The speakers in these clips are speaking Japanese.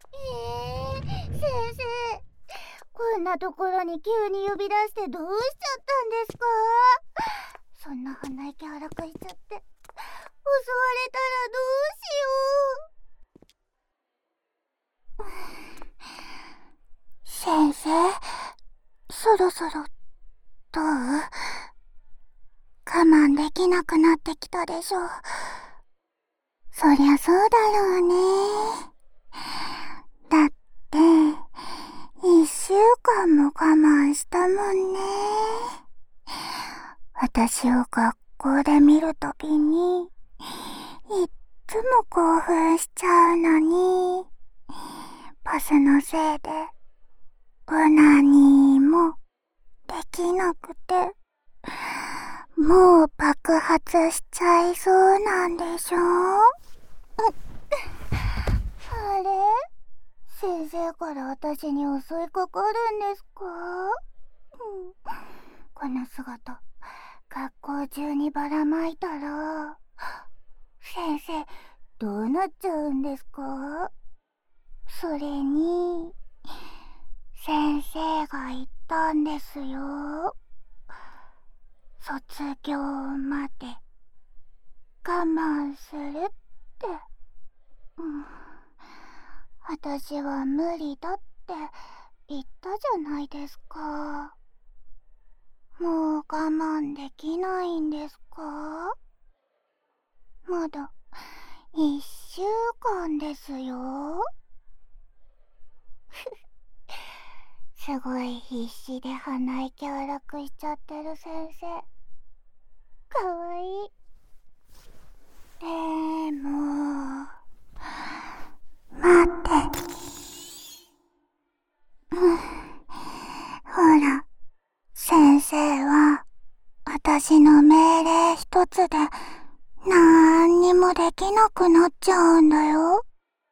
先生、こんなところに急に呼び出してどうしちゃったんですか？そんな鼻息荒くしちゃって襲われたらどうしよう。先生、そろそろどう？我慢できなくなってきたでしょ。そりゃそうだろうね。だって1週間も我慢したもんね。私を学校で見るたびにいっつも興奮しちゃうのに、パスのせいでオナニーもできなくて、もう爆発しちゃいそうなんでしょ？あれ？先生から私に襲いかかるんですか？この姿、学校中にばらまいたら、先生、どうなっちゃうんですか？それに、先生が言ったんですよ。卒業まで我慢するって。私は無理だって言ったじゃないですか。もう我慢できないんですか？まだ1週間ですよ。すごい必死で鼻息荒くしちゃってる先生、かわいい。でも待って、ほら、先生は私の命令一つでなんにもできなくなっちゃうんだよ。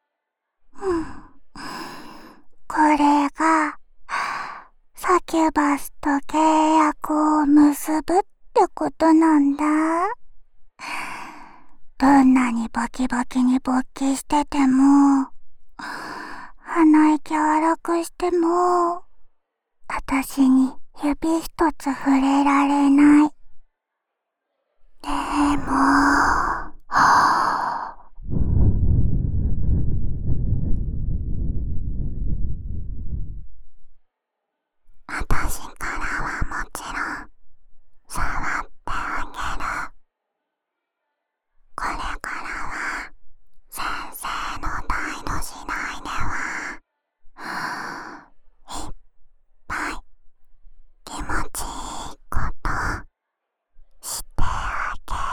これがサキュバスと契約を結ぶってことなんだ。どんなにバキバキに勃起してても、鼻息荒くしても、私に指一つ触れられない。でも、私からはもちろん触ってあげる。これからは先生の態度次第ではいっぱい気持ちいいことしてあ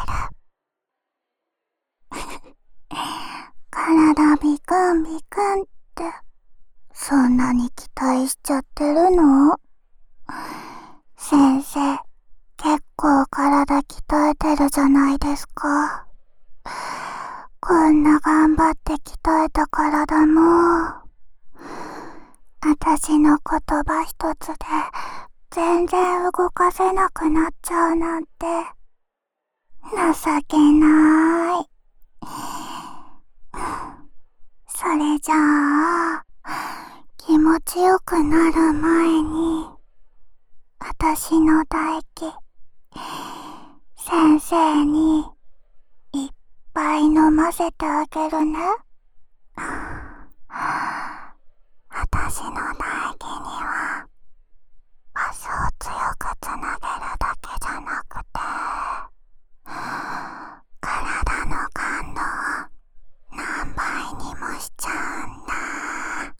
げる。体ビクンビクンってそんなに期待しちゃってるの？先生、結構体鍛えてるじゃないですか。こんな頑張って鍛えた体も、私の言葉一つで全然動かせなくなっちゃうなんて情けない。それじゃあ、気持ちよくなる前に、私の唾液、先生にいっぱい飲ませてあげるね。私の唾液にはパスを強くつなげるだけじゃなくて、体の感度を何倍にもしちゃうんだ。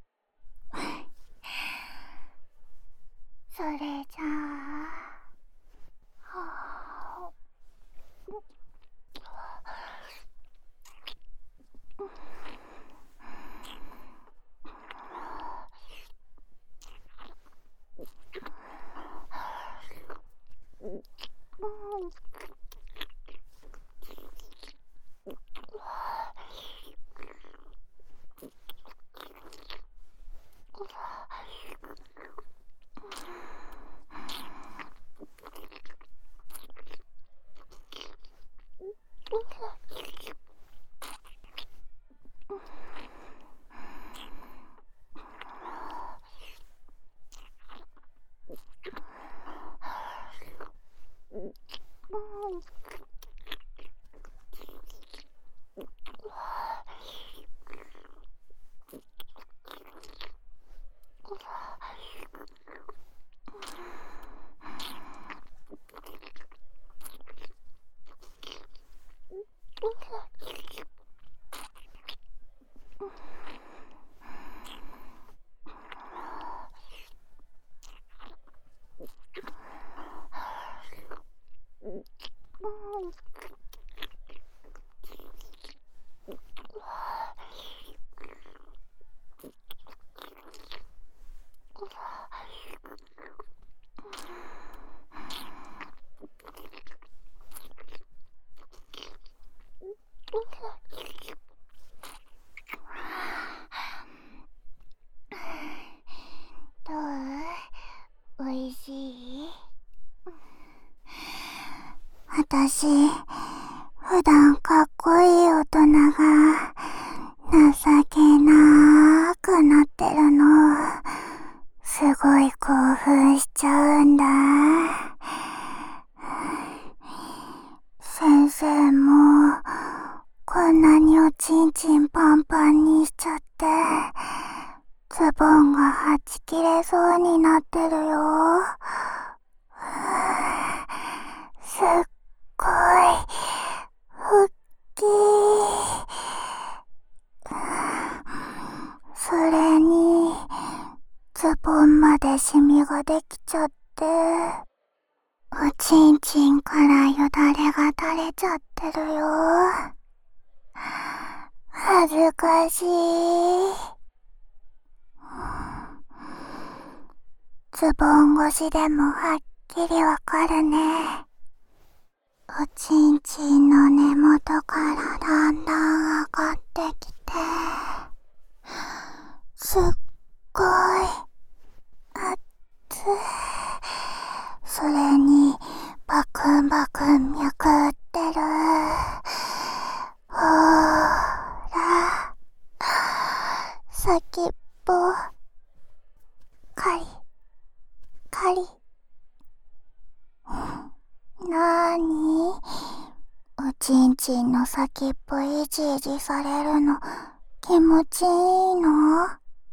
それじゃあ、 どう？おいしい？私、普段かっこいい大人が情けなくなってるのすごい興奮しちゃうんだ。先生もこんなにおちんちんパンパンにしちゃってズボンがはち切れそうになってるよ。すっごいふっきー。それにズボンまでシミができちゃっておちんちんからよだれが垂れちゃってるよ。恥ずかしい。ズボン越しでもはっきりわかるね。おちんちんの根元からだんだん上がってきてすっごい熱い。それにバクンバクン脈打ってる。ほら先っぽカリカリ。なーに？おちんちんの先っぽいじいじされるの気持ちいいの？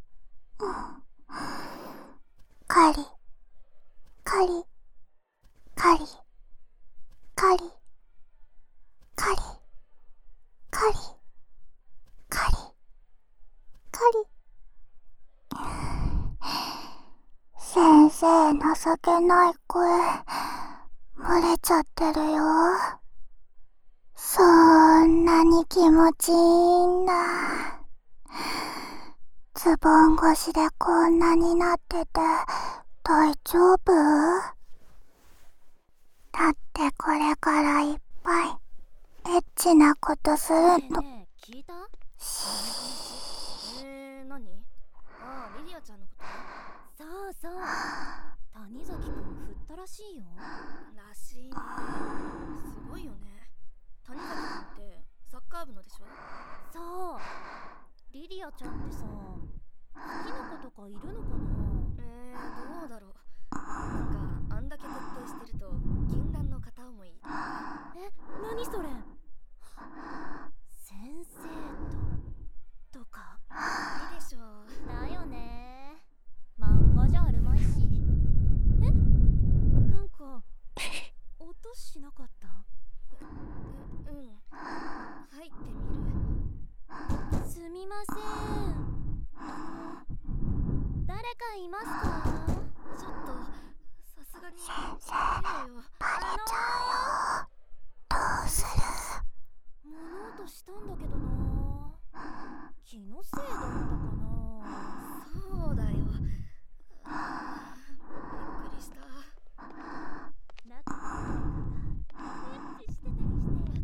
カリカリカリカリカリカリカリカリ。先生、情けない声漏れちゃってるよ。そんなに気持ちいいんだ。ズボン越しでこんなになってて大丈夫？だってこれからいっぱいエッチなことするの。 ねえ聞いた？何？ああ、リリアちゃんのこと？そうそう、谷崎くん振ったらしいよ。らしいね。すごいよね。谷崎くんってサッカー部のでしょ？そう。リリアちゃんってさ、好きな子とかいるのかな？どうだろう。なんかあんだけ徹底してると禁断の片思いとか。何それ？先生とか？いいでしょ。だよね。漫画じゃあるまいし。なんか音しなかった？うん。入ってみる？すみません。誰かいますか？ちょっとさすがに先生、バレちゃうよ。どうする？ 物音したんだけどな。気のせいだったかな。そうだよ。びっくりした。中の誰かがエッチしてたりして。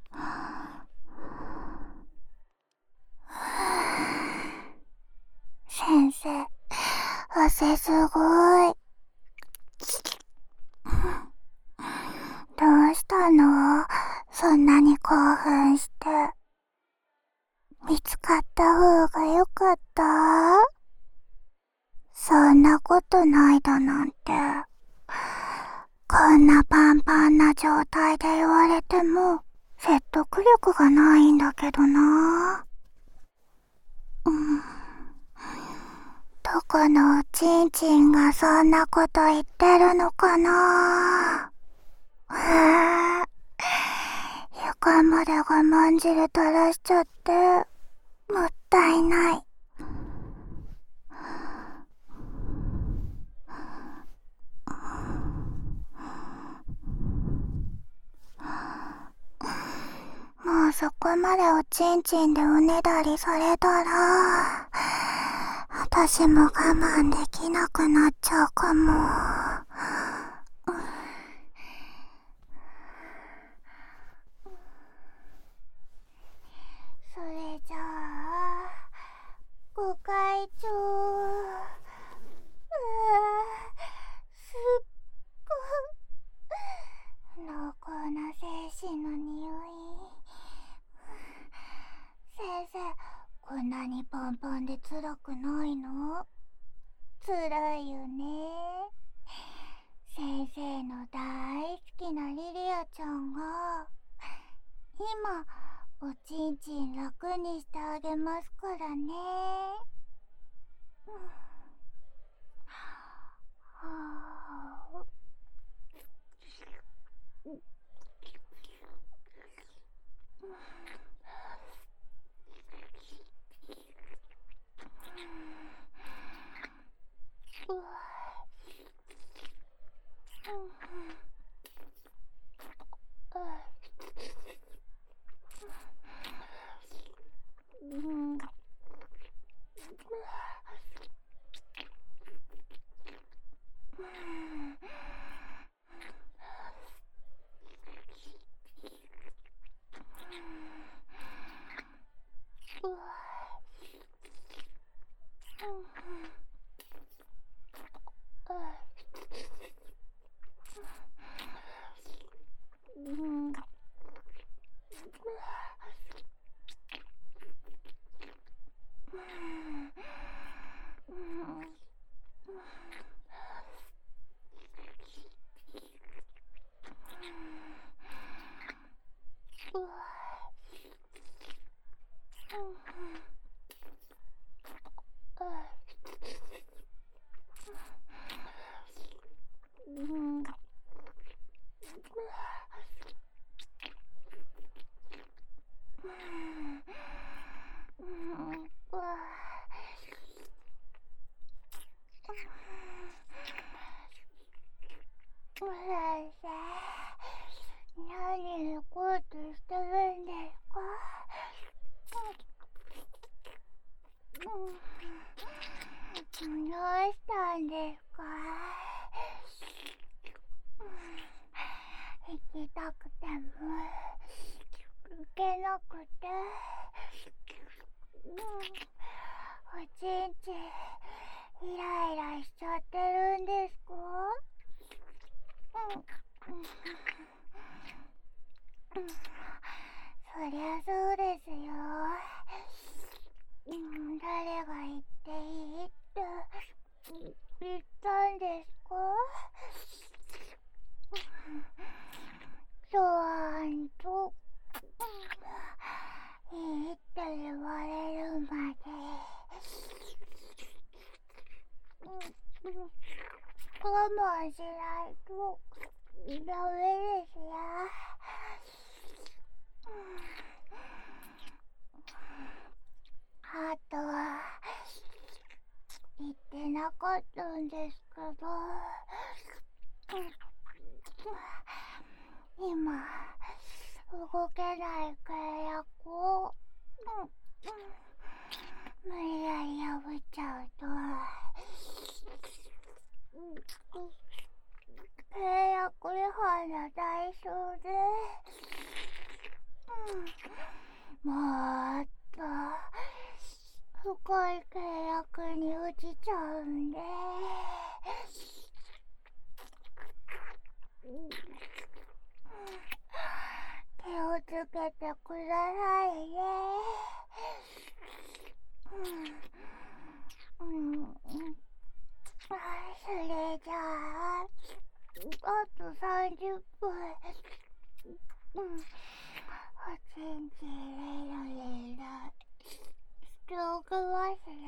先生、汗すごい。どうしたの？そんなに興奮して。見つかった方がよかった？そんなことないだなんて。こんなパンパンな状態で言われても説得力がないんだけどな。どこのおちんちんがそんなこと言ってるのかな。よ間まで我慢汁垂らしちゃってもったいない。もうそこまでおちんちんでおねだりされたら私も我慢できなくなっちゃうかも。それじゃあご会長、すっごい濃厚な精子の匂い。先生、こんなにパンパンで辛くないの？辛いよね。先生の大好きなリリアちゃんが今おちんちん楽にしてあげますからね。はあ、先生、何こうとしてるんですか？どうしたんですか？行きたくても行けなくて、おちんちイライラしちゃってるんですか？そりゃそうですよ。誰が言っていいって言ったんですか？そうんといいって言われるまで我慢しないとダメですよ。あと言ってなかったんですけど、今動けない契約を無理やり破っちゃうと契約違反の代償でもっと深い契約に落ちちゃうんで、気をつけてくださいね。それじゃああと30分おちんちレロレロしておきますね。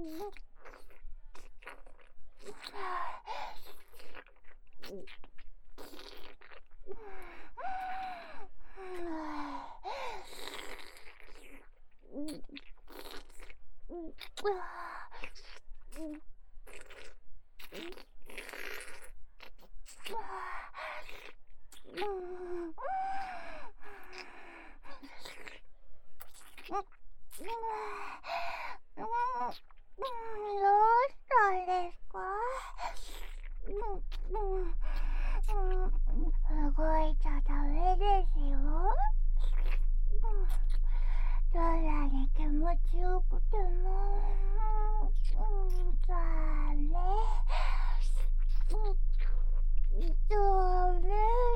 したんですか？動いちゃダメですよ。どんなに気持ちよくても、ダメ。ダメ。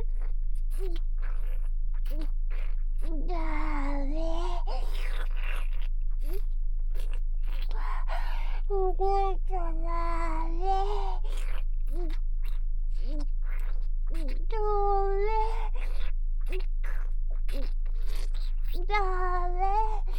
ダメ。動いちゃダメ。ダメ。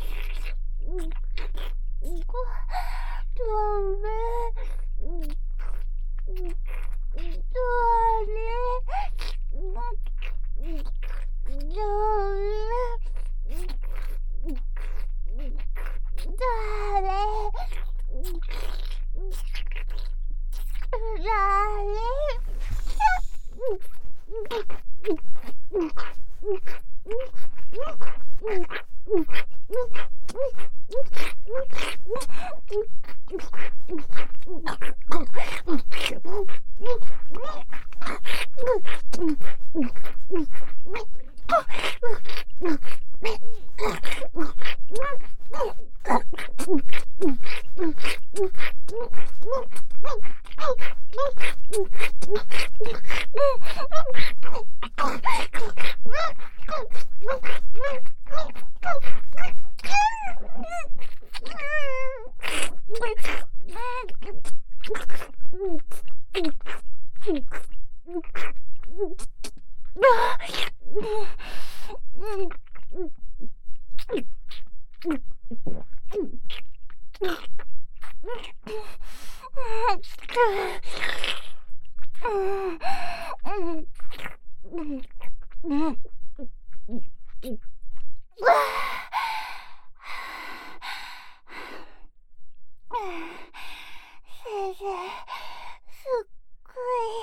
先生、すっごい。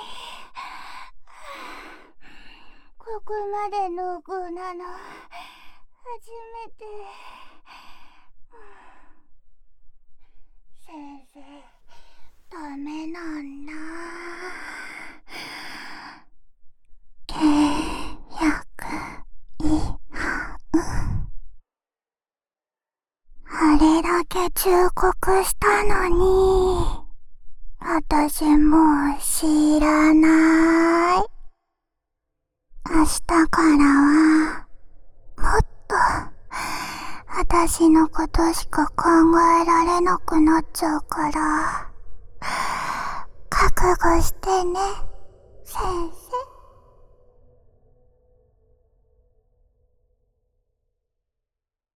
ここまで濃厚なの初めて。先生、ダメなんだ。契約違反。あれだけ忠告したのに、私もう知らない。明日からは、もっと、私のことしか考えられなくなっちゃうから、覚悟してね、先生。